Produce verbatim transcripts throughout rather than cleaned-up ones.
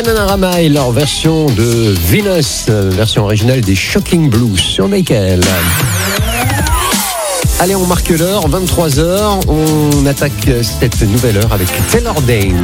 Bananarama et leur version de Venus, version originale des Shocking Blues sur Michael. Allez, on marque l'heure, vingt-trois heures, on attaque cette nouvelle heure avec Taylor Dayne.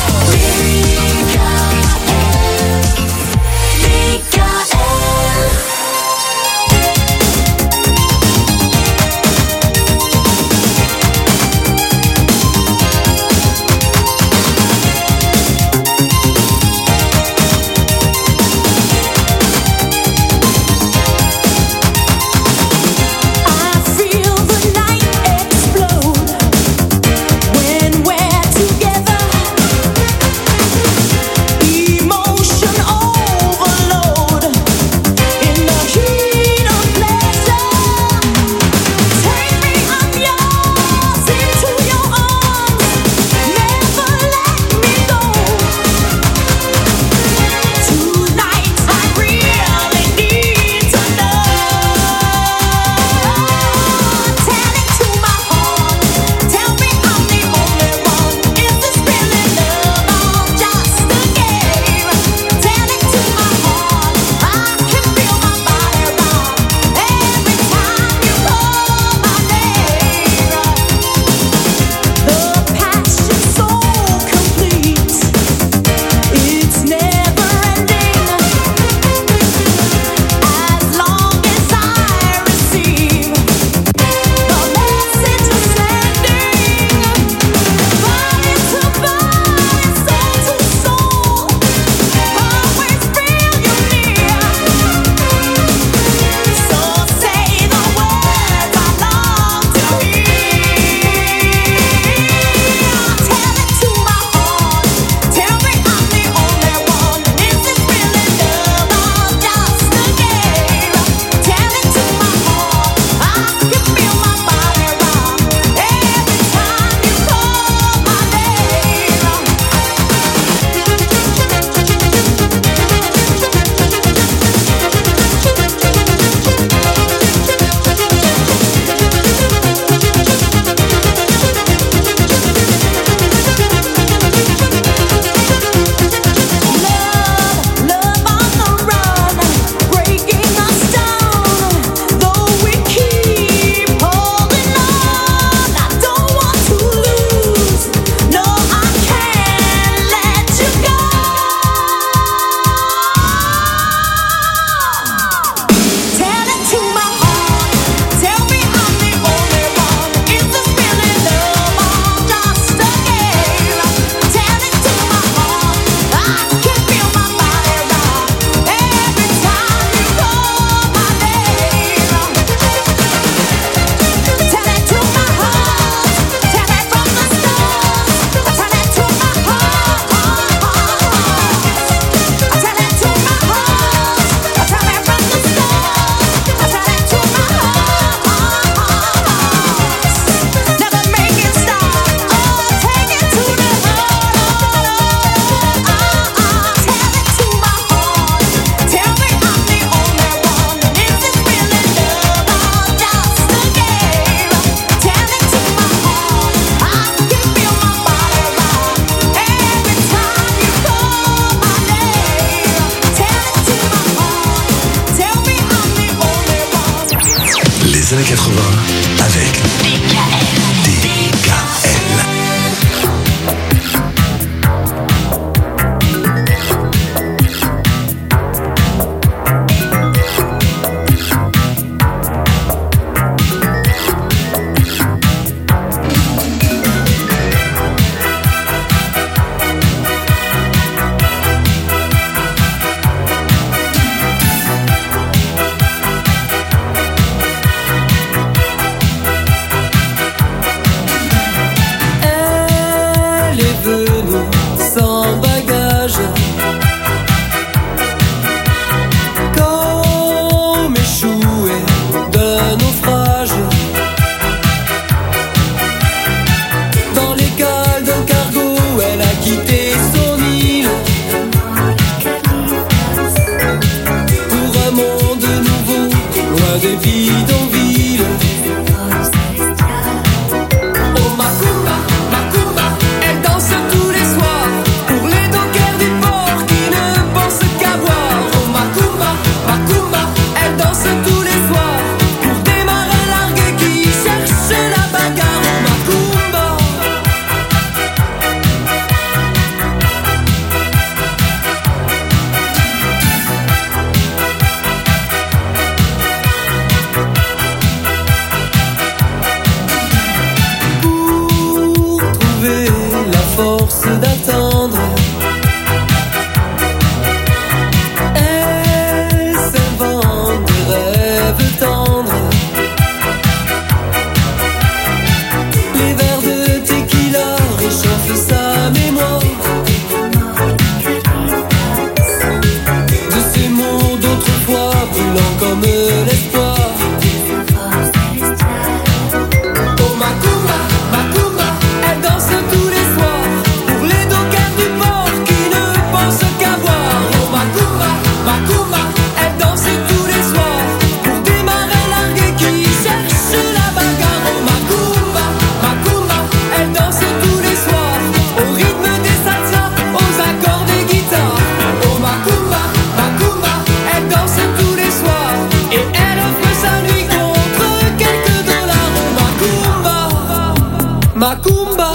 années quatre-vingts avec D K L. D K L. Macumba.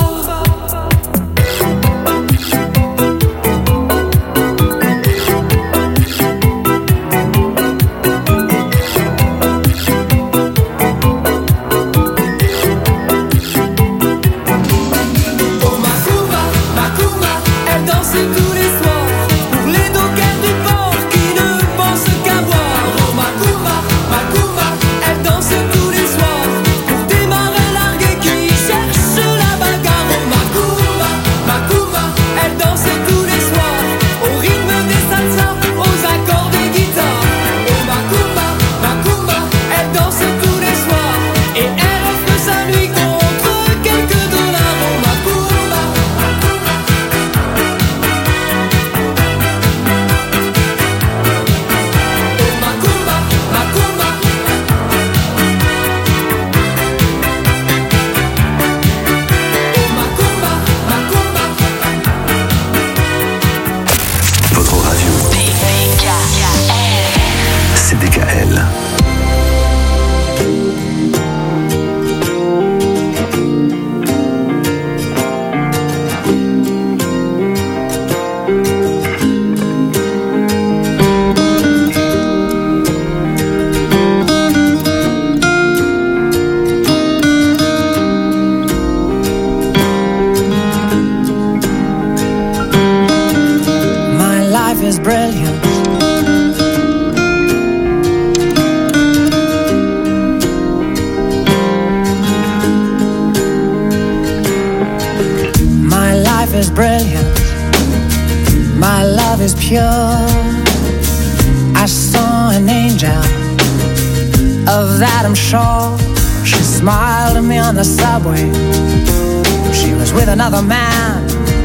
Another man,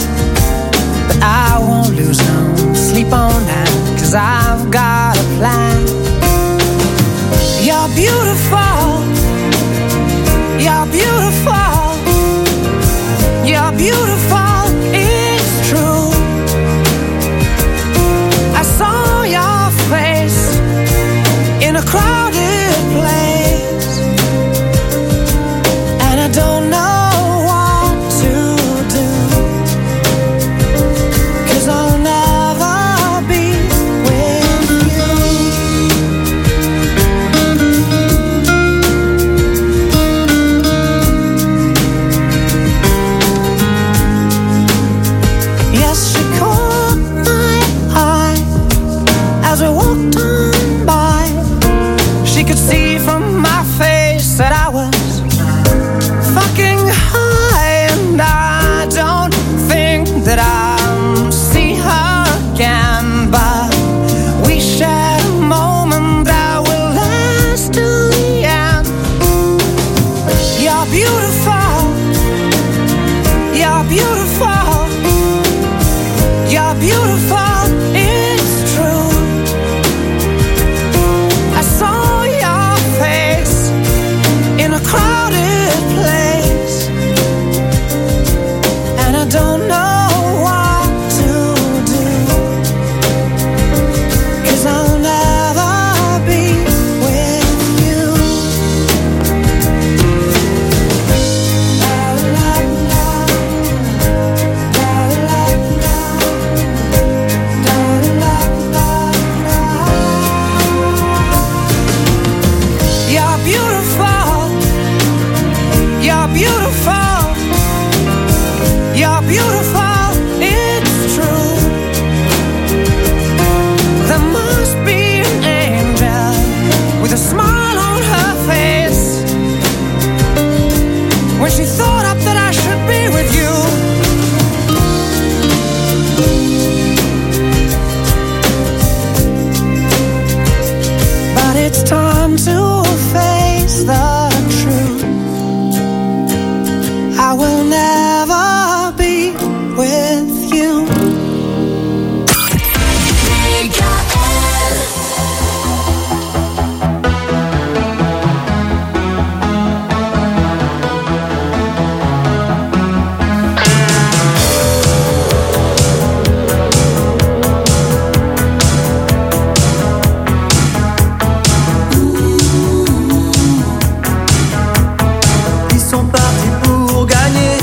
but I won't lose no sleep on that, 'cause I've got a plan. You're beautiful, you're beautiful, you're beautiful, it's true. I saw your face in a crowded place, and I don't know Ils sont partis pour gagner.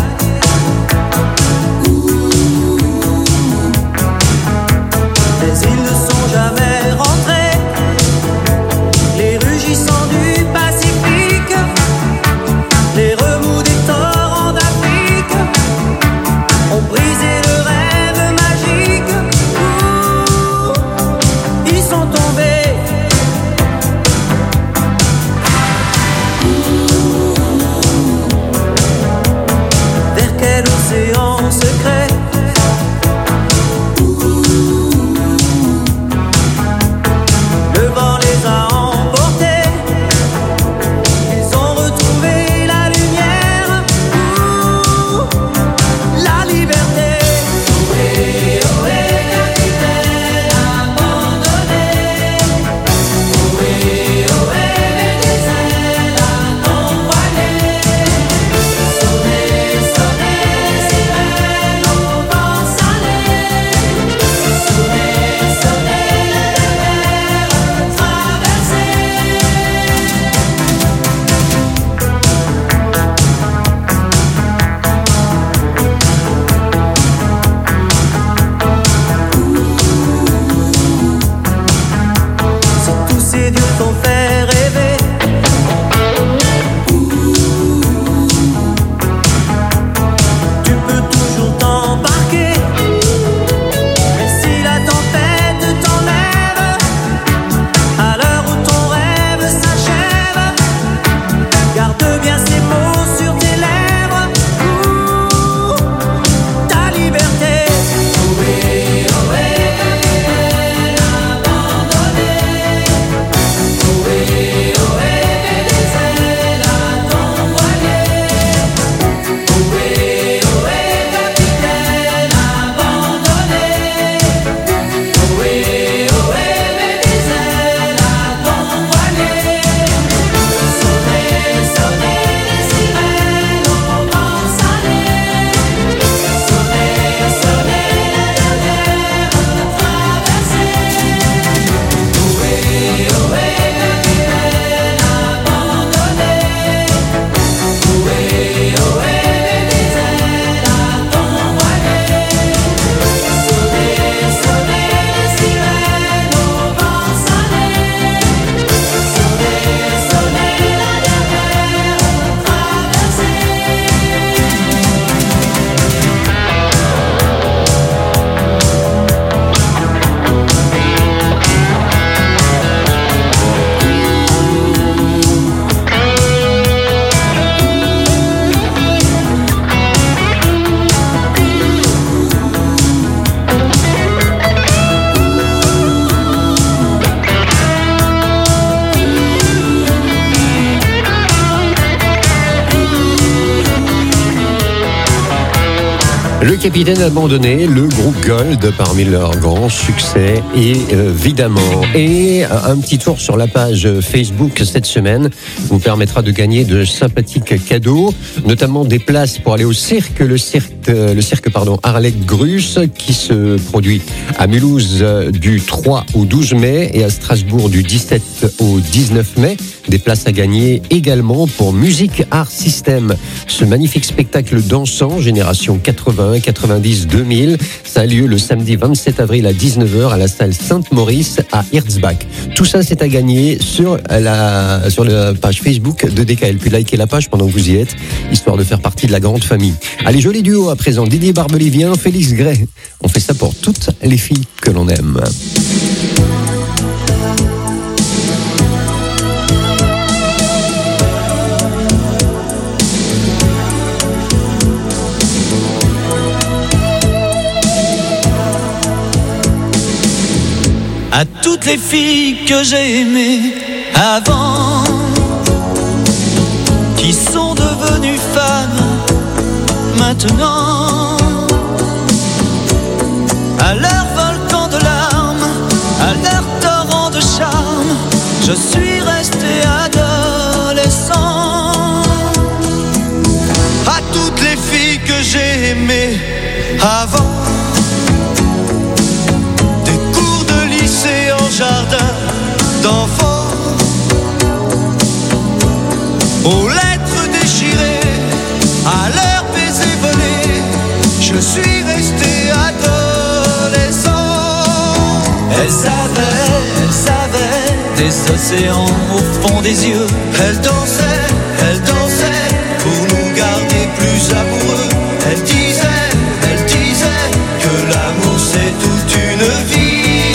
bien ces mots sur tes lèvres. Ouh, ta liberté. Ohé, ohé, abandonné. Ohé, ohé, des ailes à ton voilier. Ohé, ohé, capitaine abandonné. Ohé, ohé, des ailes à ton voilier. Sonnez, sonnez les sirènes au vent salé. Sonnez, sonnez la dernière traversée. Ohé, ohé, capitaine abandonné. Ohé, ohé, des ailes à ton voilier. Sonnez, sonnez les sirènes au vent salé. Sonnez, sonnez la dernière traversée. Le capitaine abandonné, le groupe Gold parmi leurs grands succès évidemment. Et un petit tour sur la page Facebook cette semaine vous permettra de gagner de sympathiques cadeaux, notamment des places pour aller au cirque, le cirque, le cirque pardon, Arlette Grus qui se produit à Mulhouse du trois au douze mai et à Strasbourg du dix-sept au dix-neuf mai. Des places à gagner également pour Music Art System, ce magnifique spectacle dansant génération quatre-vingts, quatre-vingt-dix, deux mille. Ça a lieu le samedi vingt-sept avril à dix-neuf heures à la salle Sainte-Maurice à Hirzbach. Tout ça, c'est à gagner sur la, sur la page Facebook de D K L. Puis likez la page pendant que vous y êtes, histoire de faire partie de la grande famille. Allez, joli duo à présent. Didier Barbelivien, Félix Gray. On fait ça pour toutes les filles que l'on aime. À toutes les filles que j'ai aimées avant, qui sont devenues femmes maintenant, à leur volcan de larmes, à leur torrent de charme, je suis resté adolescent. À toutes les filles que j'ai aimées avant, jardin d'enfants, aux lettres déchirées, à leurs baisers volés, je suis resté adolescent. Elles avaient, elles avaient des océans au fond des yeux. Elles dansaient, elles dansaient pour nous garder plus amoureux. Elles disaient, elles disaient que l'amour c'est toute une vie.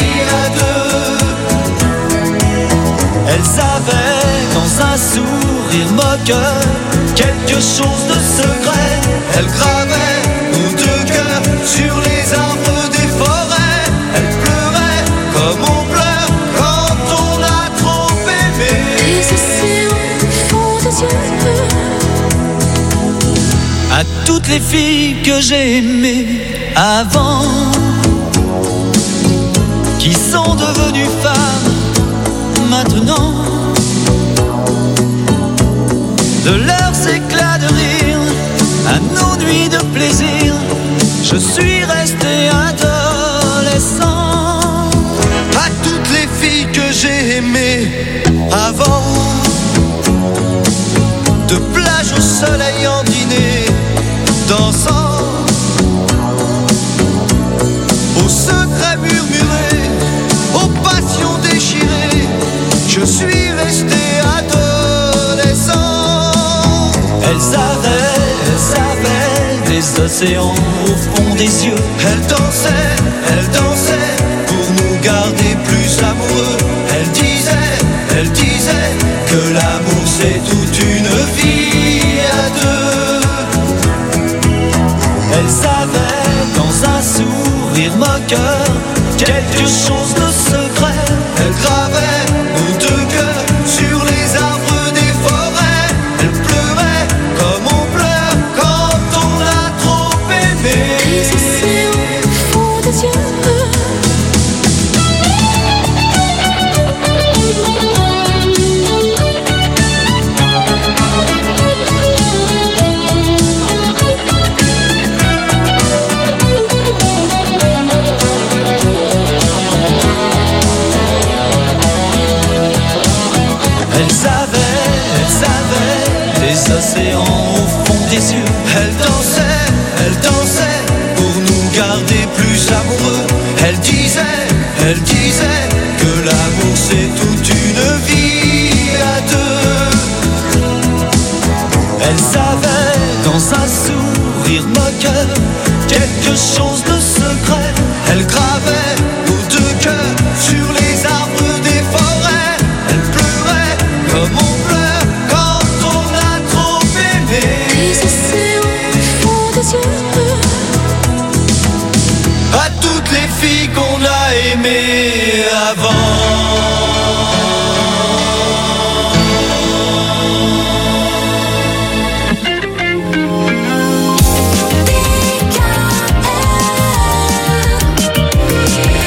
Elles avaient dans un sourire moqueur quelque chose de secret. Elles gravaient nos deux cœurs sur les arbres des forêts. Elles pleuraient comme on pleure quand on a trop aimé. Les océans font des yeux. À toutes les filles que j'ai aimées avant, qui sont devenues femmes maintenant, de leurs éclats de rire à nos nuits de plaisir, je suis resté adolescent. À toutes les filles que j'ai aimées avant, de plage au soleil en dîner, dansant, aux secrets murmurés, aux passions déchirées, je suis resté adolescent. Elles avaient, elles avaient des océans au fond des yeux. Elles dansaient, elles dansaient pour nous garder plus amoureux. Elles disaient, elles disaient que l'amour c'est toute une vie. sourire moqueur, quelque chose de secret. Elle gravait nos deux cœurs sur les arbres des forêts. Elle pleurait comme on pleure quand on a trop aimé. Des océans au fond des yeux. Elles avaient, elles avaient des océans au fond des yeux. Elles dansaient, elles dansaient pour nous garder plus amoureux. Elles disaient, elles disaient que l'amour c'est toute une vie à deux. Elles avaient dans un sourire moqueur quelque chose de secret. Elles gravaient nos deux cœurs sur les arbres des forêts. Elles pleuraient comme on pleure quand on a trop aimé. Des océans au fond des yeux. À toutes les filles qu'on a aimées avant. D K L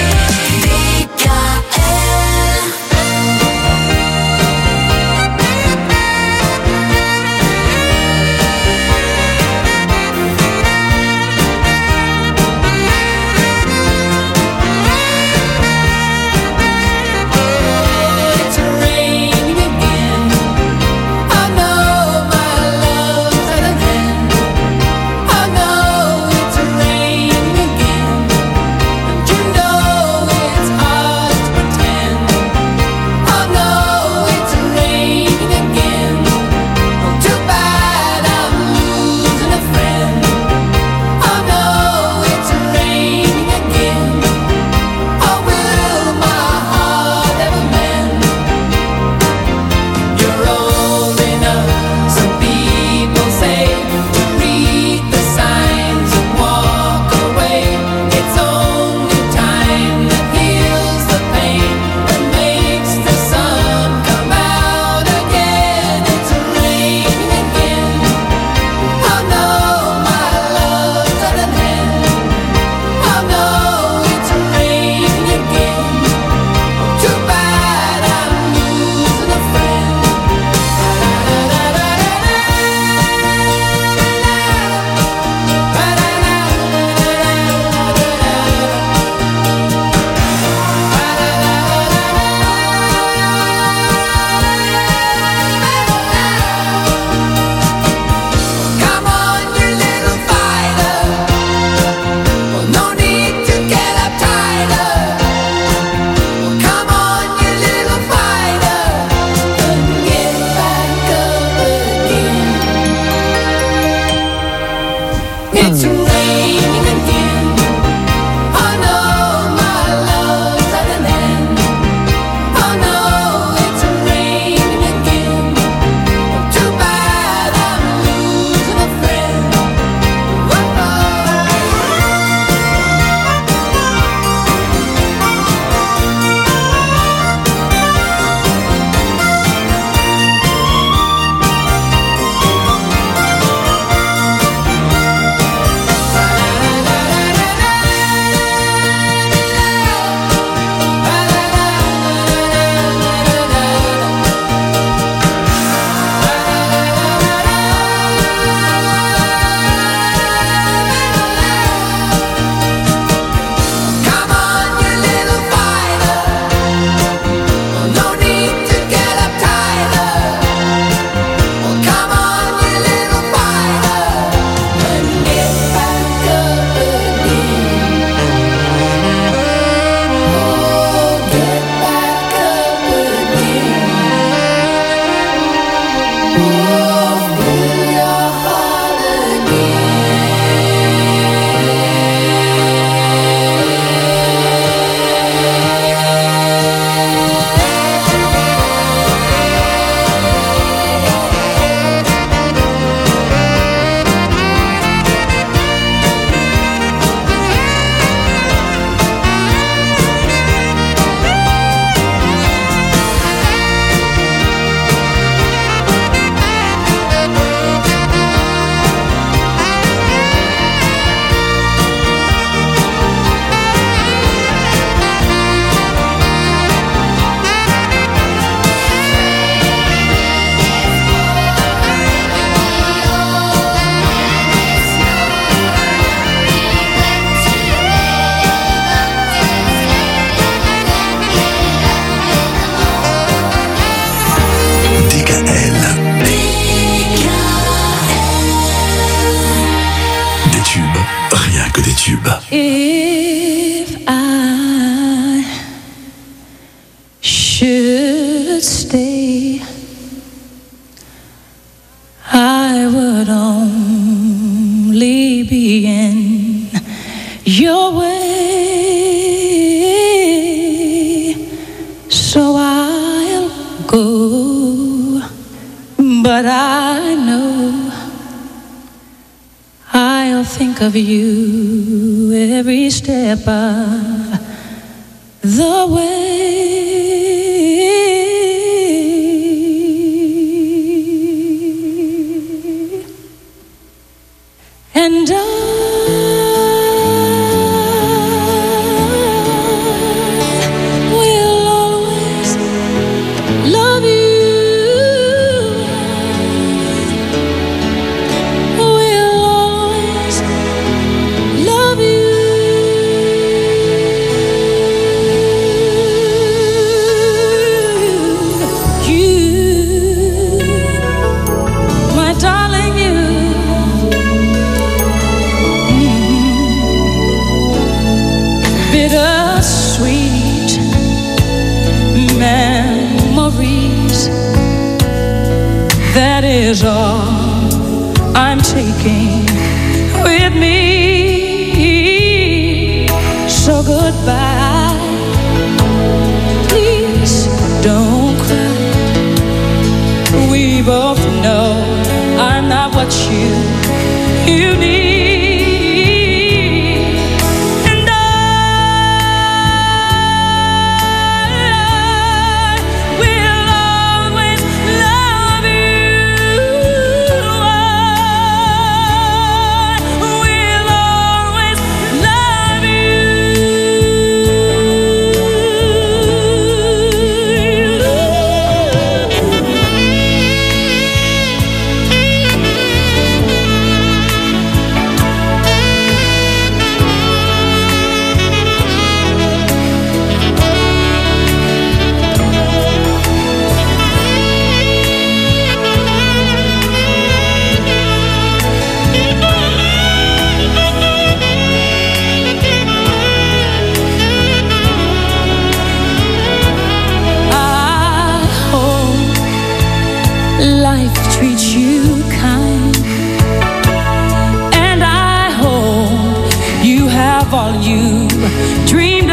tube. If I should stay, I would only be in your way, so I'll go, but I know I'll think of you every step of the way. And I will always love you. Will always love you. You, my darling, you. Bittersweet memories, that is all I'm taking with me. So goodbye, please don't cry. We both know I'm not what you, you need. Life treats you kind, and I hope you have all you dreamed of,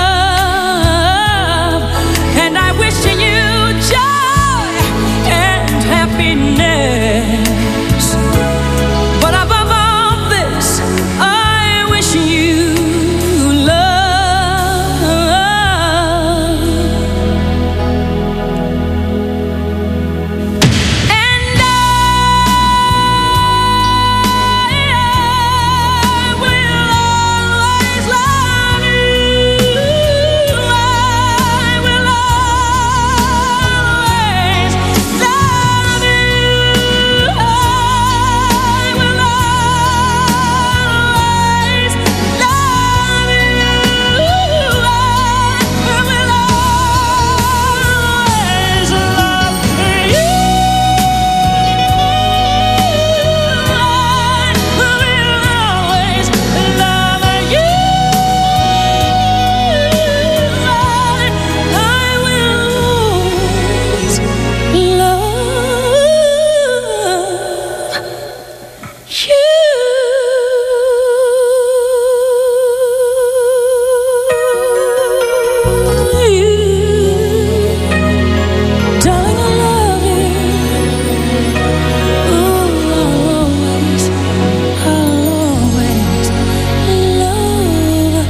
and I wish you joy and happiness, but above all this, I wish you love. And I will always love you. I will always love you. I will always love you. I will always love you. Darling, I love you. Ooh, I'll always, I'll always love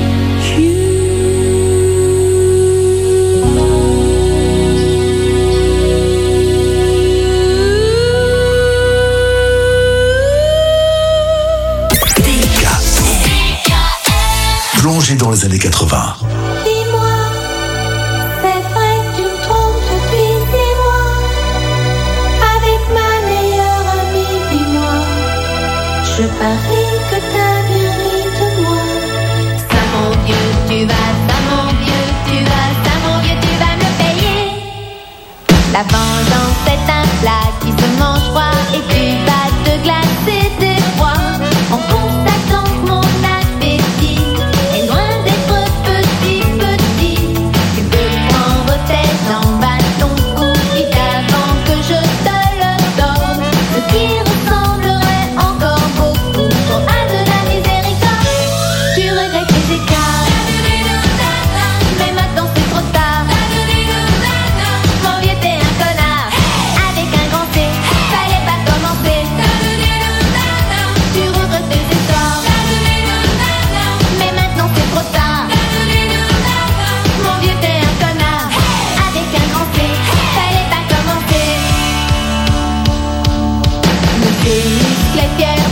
Plongé dans les années quatre-vingts. Dis-moi, c'est vrai que tu me trompes depuis six mois. Avec ma meilleure amie, dis-moi, je parie que t'as bien ri de moi. Ça mon vieux, tu vas, ça mon vieux, tu vas, ça mon vieux, tu vas me payer. La vengeance est un plat qui se mange froid et tu vas te glacer d'effroi en constatant que mon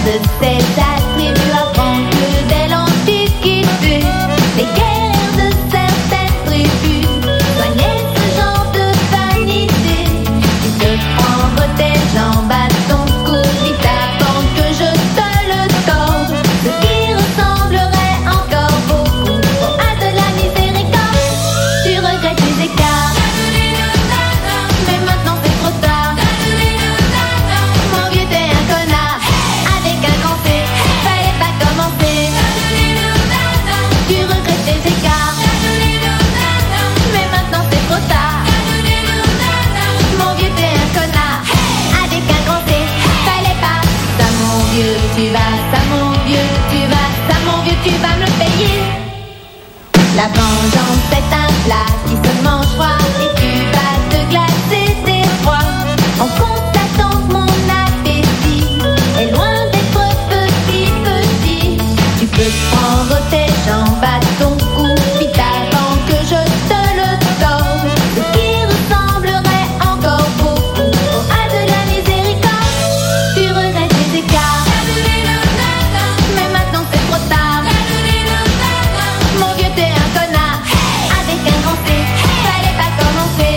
de ces attributs avant que dès l'Antiquité, les guerres de certaines tribus soignaient ce genre de vanité. Tu peux prendre tes jambes à ton cou, vite avant que je te le torde, ce qui ressemblerait encore beaucoup à de la miséricorde. Tu regrettes les écarts, mais maintenant c'est trop tard. Mon vieux t'es un connard, avec un grand C, fallait pas commencer. Tu regrettes les écarts, mais maintenant c'est trop tard. Mon vieux t'es un connard, avec un grand C, fallait pas. Ça mon vieux tu vas, ça mon vieux tu vas, ça mon vieux tu vas me le payer. La vengeance est un plat qui se mange froid et tu vas te glacer tes froids en constatant que mon appétit est loin d'être petit petit. Tu peux prendre tes jambes à ton cou vite avant que je te le torde, ce qui ressemblerait encore beaucoup à de la miséricorde. Tu regrettes les écarts, mais maintenant c'est trop tard. Mon vieux t'es un connard, avec un grand C, fallait pas commencer.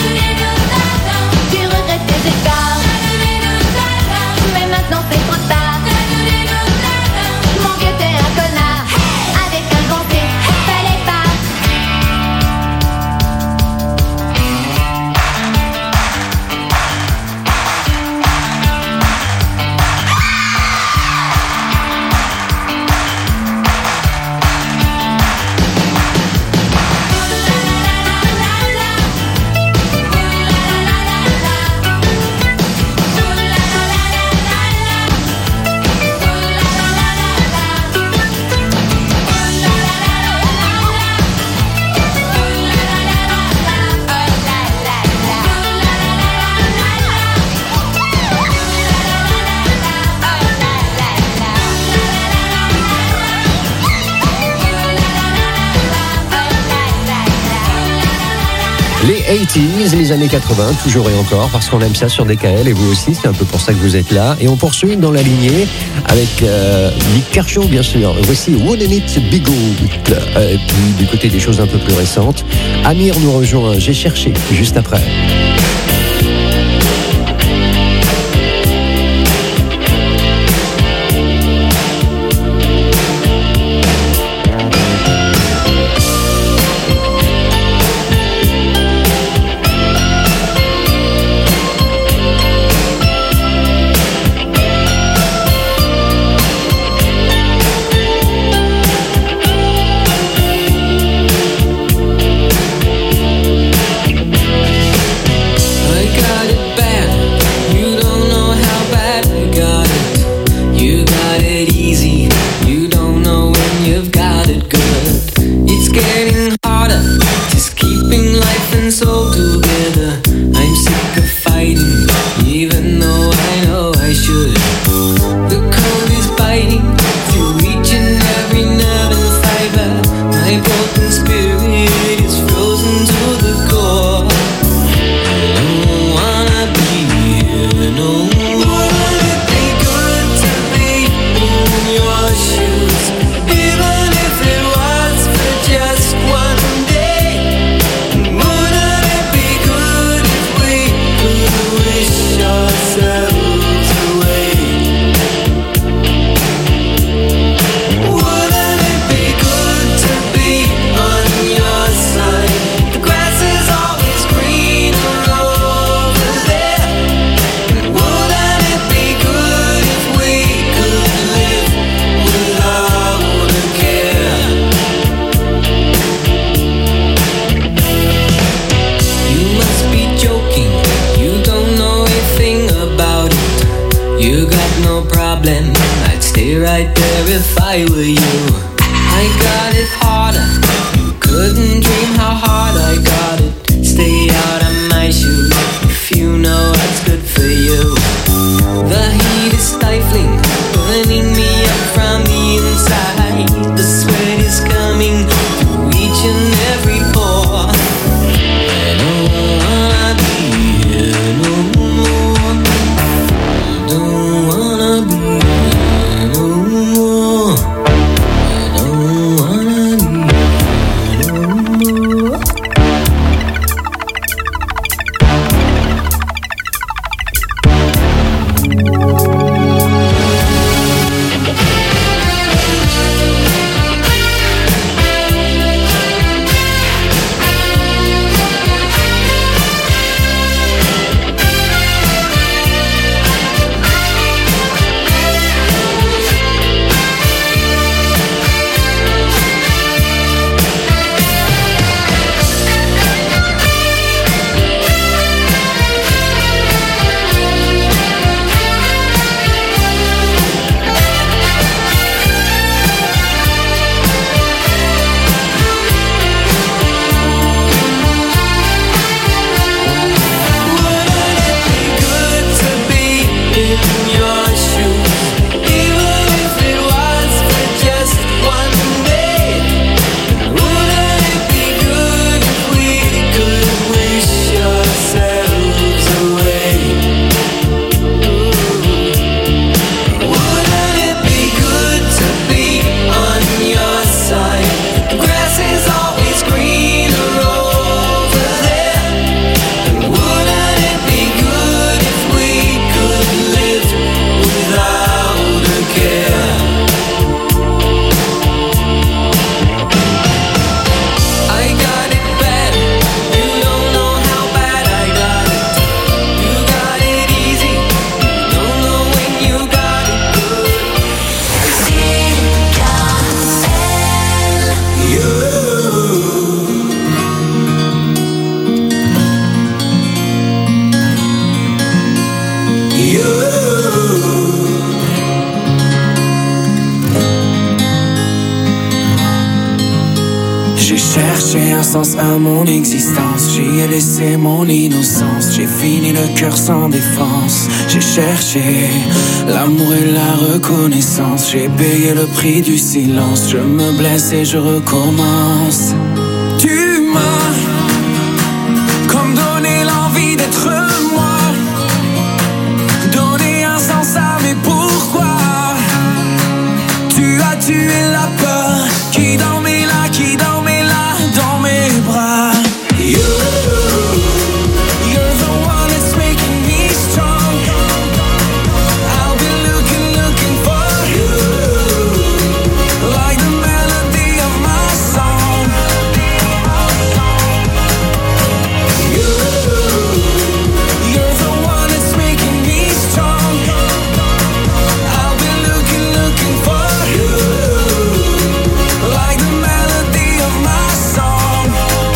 Tu regrettes tes écarts, mais maintenant c'est trop tard. Mon vieux t'es un connard, avec un grand C, fallait pas. Les eighties, les années quatre-vingts, toujours et encore, parce qu'on aime ça sur D K L, et vous aussi, c'est un peu pour ça que vous êtes là. Et on poursuit dans la lignée avec euh, Nick Kershaw, bien sûr. Voici Wouldn't It Be Good. Euh, et puis, du côté des choses un peu plus récentes, Amir nous rejoint, J'ai cherché, juste après. right there if I were you. I got it harder. You couldn't dream how hard I got it. Stay out of my shoes if you know what's good for you. The heat is stifling, burning me up from the inside. The sweat is coming through each and every pore. I don't wanna be here no more. I don't wanna be here. sens à mon existence. J'y ai laissé mon innocence. J'ai fini le cœur sans défense. J'ai cherché l'amour et la reconnaissance. J'ai payé le prix du silence. Je me blesse et je recommence. Tu m'as comme donné l'envie d'être moi, donné un sens à mes pourquoi. Tu as tué la peur qui dormait là, qui dormait là dans mes bras. You, you're the one that's making me strong. I'll be looking, looking for you, like the melody of my song. You, you're the one that's making me strong. I'll be looking, looking for you, like the melody of my song.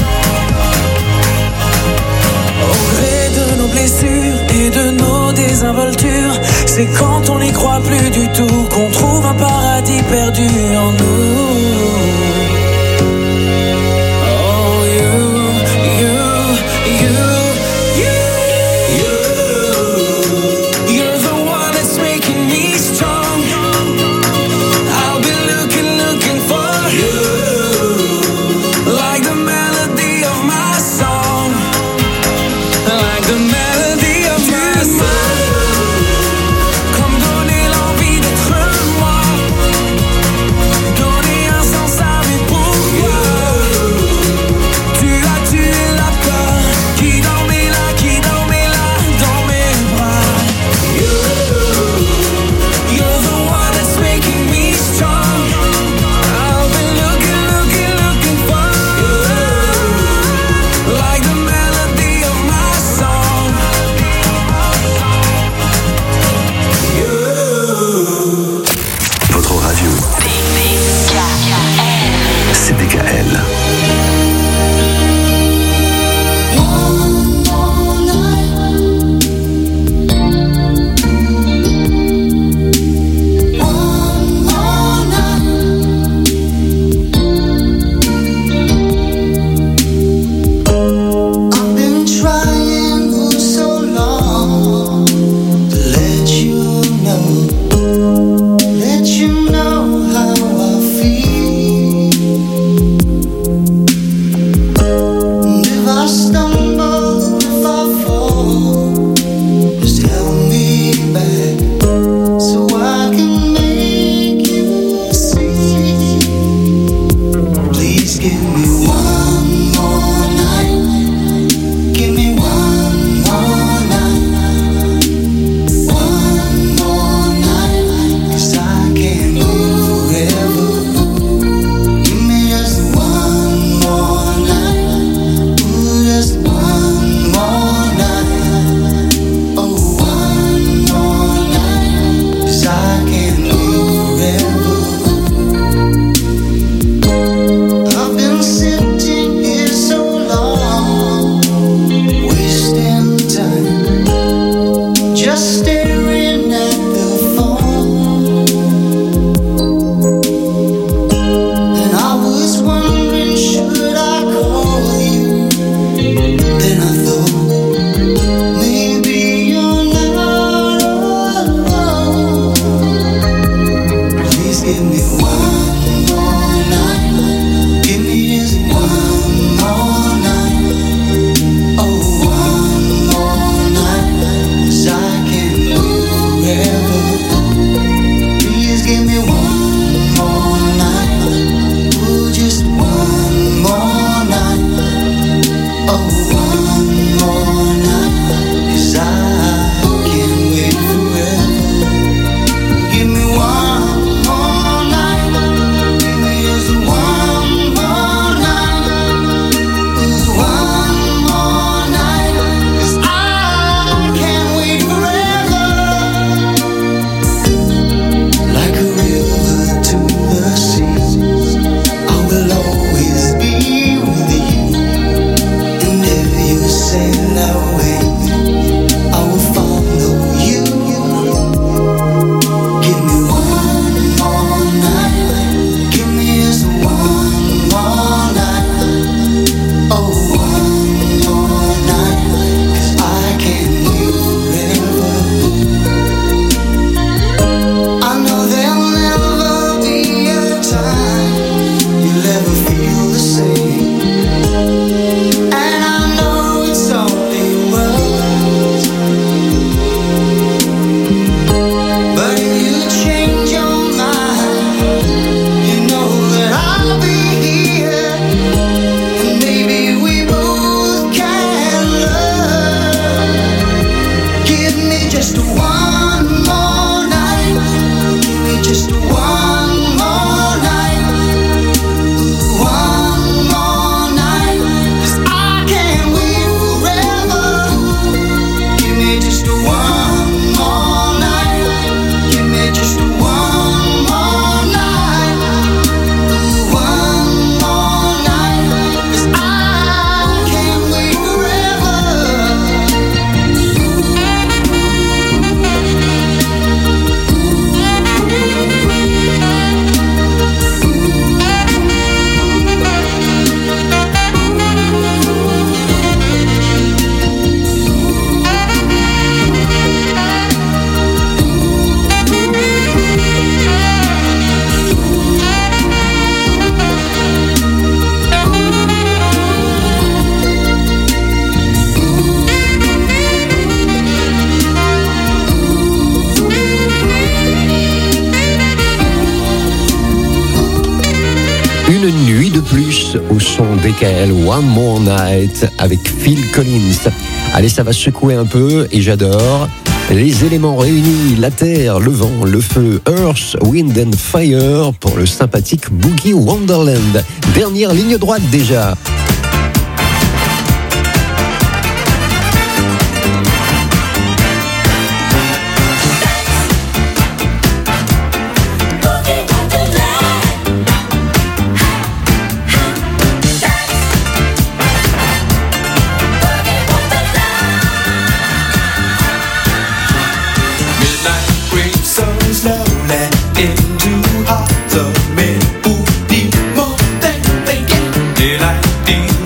Au gré de nos blessures et de nos désinvoltures, c'est quand on n'y croit plus du tout qu'on trouve un paradis perdu en nous. Oh, you, you, you, you, you. You're the one that's making me strong. I'll be looking, looking for you, like the melody of my song, like the melody of my song. Comme donner l'envie d'être moi, donner un sens à mes pourquoi. Tu as tué la peur qui dormait là, qui dormait là dans mes bras. You, you're the one that's making me strong. I'll be looking, looking, looking for you, like the melody of my song. You. Votre radio. C D K L. I've been trying for so long to let you know, let you know how I feel. And if I stumble, if I fall, just help me back so I can make you see. Please give me one more night. Give me one more night. One more night. 'Cause I can't live forever. Give me just one more night. Ooh, just one more night. Oh, one more night. 'Cause I can't live forever. I've been sitting here so long, wasting time, just staring at the phone. And I was wondering, should I call you? Then I thought, maybe you're not alone. Please give me one more night. Give me just one more night. Oh, one more night. 'Cause I can't live forever. Please give me one more night. Oh, just one more night. Oh, one more night. 'Cause I can't wait forever. Give me one more night. Une nuit de plus au son D K L, One More Night avec Phil Collins. Allez, ça va secouer un peu et j'adore. Les éléments réunis, la terre, le vent, le feu, Earth, Wind and Fire pour le sympathique Boogie Wonderland. Dernière ligne droite déjà. Into hearts of men who need more than they get. Daylight,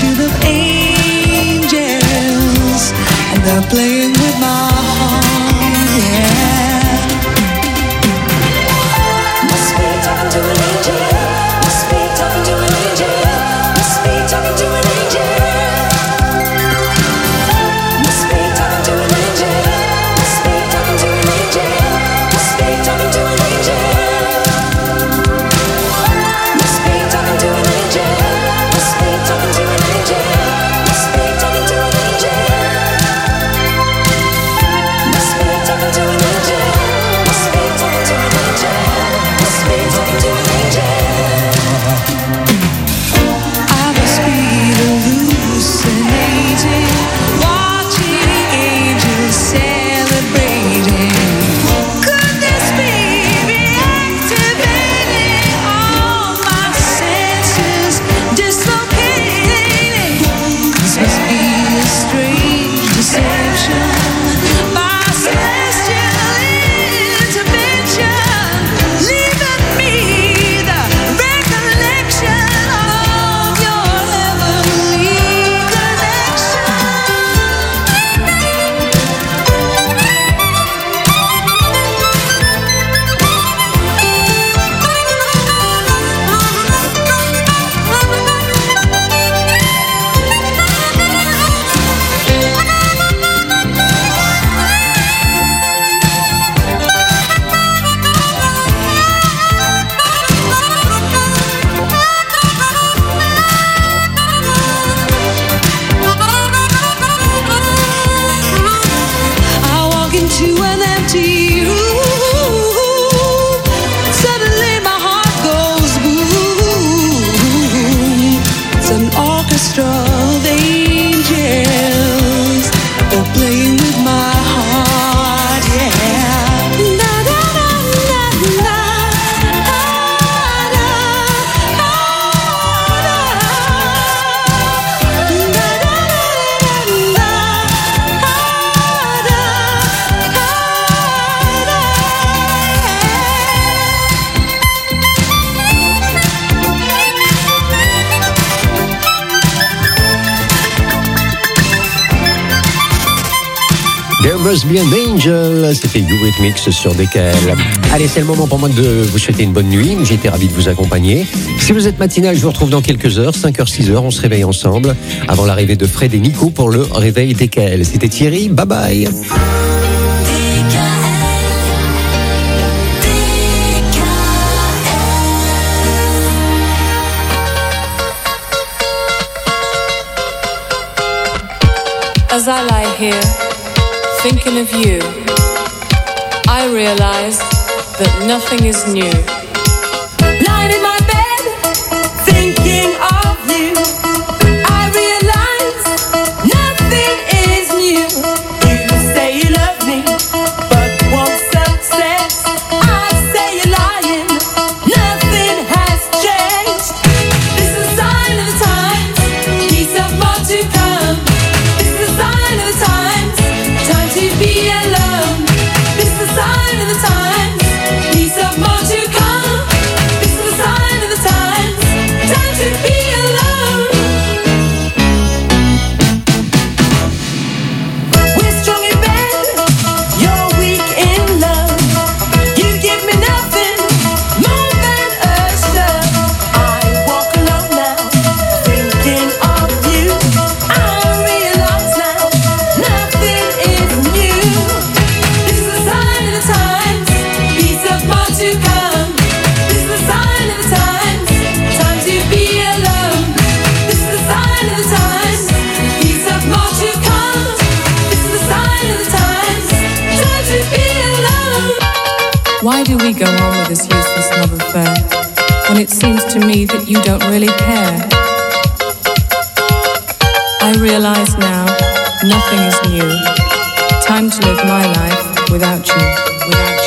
breed of angels, and they're playing with my heart, yeah. Must be talking to an angel. Must be talking to an angel. Must be talking to an angel. Must be talking to an angel. Must be talking to an angel. Must be talking to an angel. Must be talking to an angel. Must be talking to an angel. Must be talking to an angel. Must be talking to an angel. Must be talking to an angel. Must be talking to an angel. I must be hallucinating, watching angels celebrating. Could this be reactivating all my senses, dislocating? This must be a strange deception, my celestial intervention, leaving me the recollection of your heavenly connection. I walk into an empty room. Suddenly my heart goes boom. It's an orchestra of angels, they're playing with my heart, yeah. Na na na na na. Ah, na, ah, na. Na na na na na. There Must Be an Angel, c'était Eurythmics sur D K L. Allez, c'est le moment pour moi de vous souhaiter une bonne nuit. J'ai été ravi de vous accompagner. Si vous êtes matinal, je vous retrouve dans quelques heures, cinq heures, six heures, on se réveille ensemble avant l'arrivée de Fred et Nico pour le réveil D K L. C'était Thierry, bye bye. As I lie here, thinking of you, I realize that nothing is new. Lying in my bed, thinking of you, I realize nothing is new. You say you love me, but want success. I say you're lying, nothing has changed. This is a sign of the times, peace of more to come. This is a sign of the times, time to be alone. This is a sign of the times, peace of more to come. This is a sign of the times, time to be alone. We're strong in bed, you're weak in love. You give me nothing more than a shove. I walk alone now, thinking of you. I realize now, nothing is new. This is a sign of the times, peace of more to come. This is a sign of the times, time to be alone. This is a sign of the times, peace of more to come. This is a sign of the times, time to be alone. Why do we go on with this useless love affair when it seems to me that you don't really care? I realize now, nothing is new. Time to live my life without you, without you.